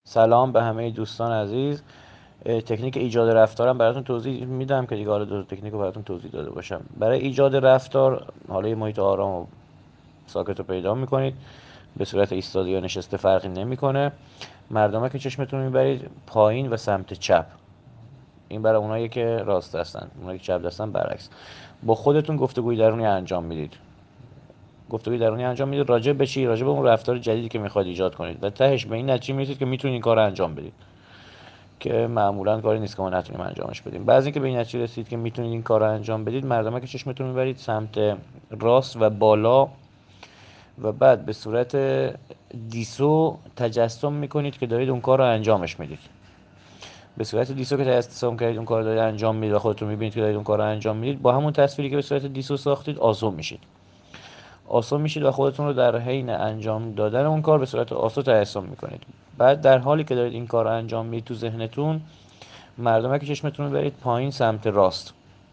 سلام به همه دوستان عزیز. تکنیک ایجاد رفتارم براتون توضیح میدم که دیگه حالا دو تکنیک رو براتون توضیح داده باشم. برای ایجاد رفتار حالا یه محیط آرام و ساکت رو پیدا میکنید، به صورت ایستاده یا نشسته فرقی نمیکنه. مردمه که چشمتون میبرید پایین و سمت چپ، این برای اونایی که راست هستن، اونایی که چپ هستن برعکس. با خودتون گفتگوی درونی انجام میدید. گفتگوی درونی انجام میدید راجع به چی؟ راجع به اون رفتار جدیدی که میخواید ایجاد کنید و تهش به این نتیجه میرسید که میتونید این کار رو انجام بدید، که معمولا کاری نیست که ما نتونیم انجامش بدیم. بعضی اینکه به این نتیجه رسید که میتونید این کار رو انجام بدید، مردمه که چشمتون میبرید سمت راست و بالا و بعد به صورت دیسو تجسم میکنید که دارید اون کار رو انجامش میدید. به صورت دیسو که تجسم کردید اون کار رو دارید انجام میدید و خودتون میبینید که دارید اون کار رو انجام میدید، با همون تصویری که به صورت دیسو ساختید آسون میشید و خودتون رو در حین انجام دادن اون کار به صورت آسون تجسم میکنید. بعد در حالی که دارید این کار رو انجام میدید تو ذهنتون، مردمه که چشمتون رو برید پایین سمت راست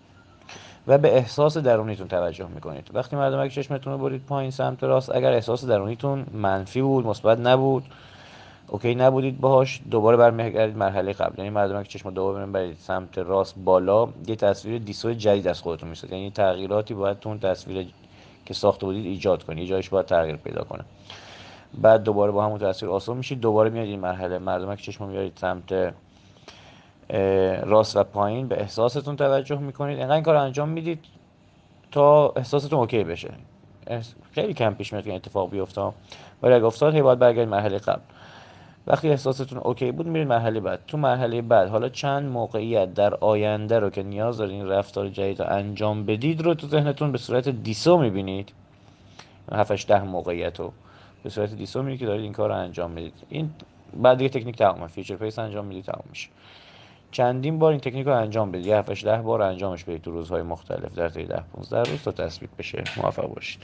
و به احساس درونیتون توجه میکنید. وقتی مردمه که چشمتون رو برید پایین سمت راست، اگر احساس درونیتون منفی بود، مثبت نبود، اوکی نبودید باهاش، دوباره برمیگردید مرحله قبل. یعنی مردمه که چشم دوباره برید سمت راست بالا، یه تصویر دیسو جدید از خودتون میسازید. یعنی تغییراتی باید تو اون تصویر که ساخته بودید ایجاد کنید، جایش باید تغییر پیدا کنه. بعد دوباره با همون تصویر آسون میشید، دوباره میاد این مرحله، مردمه که چشم میارید سمت راست و پایین، به احساستون توجه میکنید. اینقدر این کار انجام میدید تا احساستون اوکی بشه. خیلی کم پیش میاد که اتفاق بیفته، ولی اگه افتاد هی باید برگردید مرحله قبل. وقتی احساستون اوکی بود میرید مرحله بعد. تو مرحله بعد حالا چند موقعیت در آینده رو که نیاز دارید این رفتار جدید رو انجام بدید رو تو ذهنتون به صورت دیسو میبینید. 7 10 موقعیت رو به صورت دیسو میبینید که دارید این کار رو انجام میدید. این بعد دیگه تکنیک تمامه، فیچر فیس انجام میدید، تمام میشه. چندین بار این تکنیک رو انجام بدید، 7 10 بار انجامش بدید تو روزهای مختلف در طی 10 15 روز تا تثبیت بشه. موفق باشید.